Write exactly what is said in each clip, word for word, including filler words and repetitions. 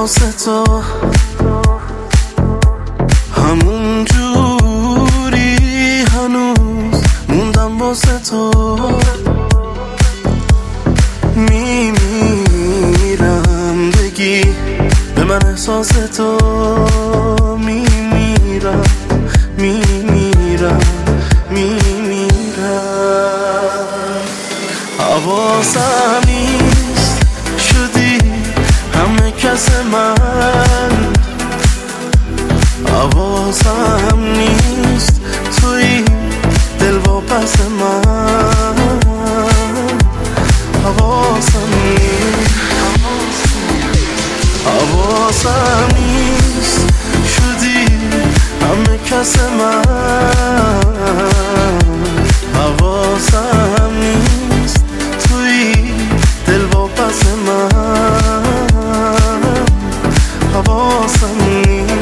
واسه تو همون جوری هنوز موندم واسه تو میمیرم بگی به من احساس تو میمیرم میمیرم میمیرم حواسم نیست شدی همه کس من حواسم نیست توی دل واپس من حواسم نیست حواسم نیست شدی همه کس من حواسم نیست توی دل واپس من حواسم نیست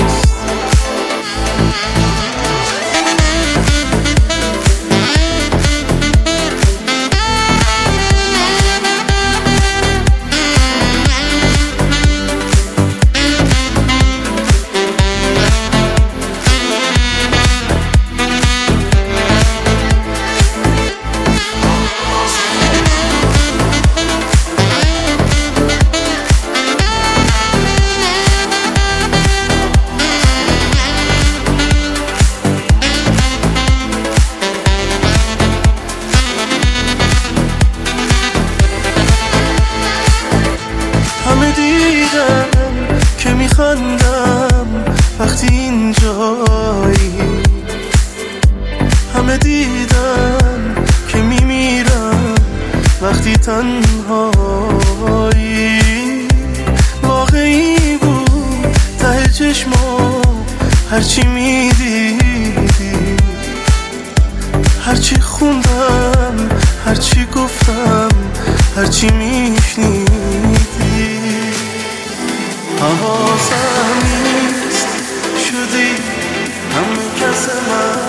همه دیدن که میخندم وقتی اینجایی همه دیدن که میمیرم وقتی تنهایی واقعی بود ته چشما هرچی میدیدی هرچی خوندم هرچی گفتم هرچی میشنیدی حواسم نیست شدی همه کس من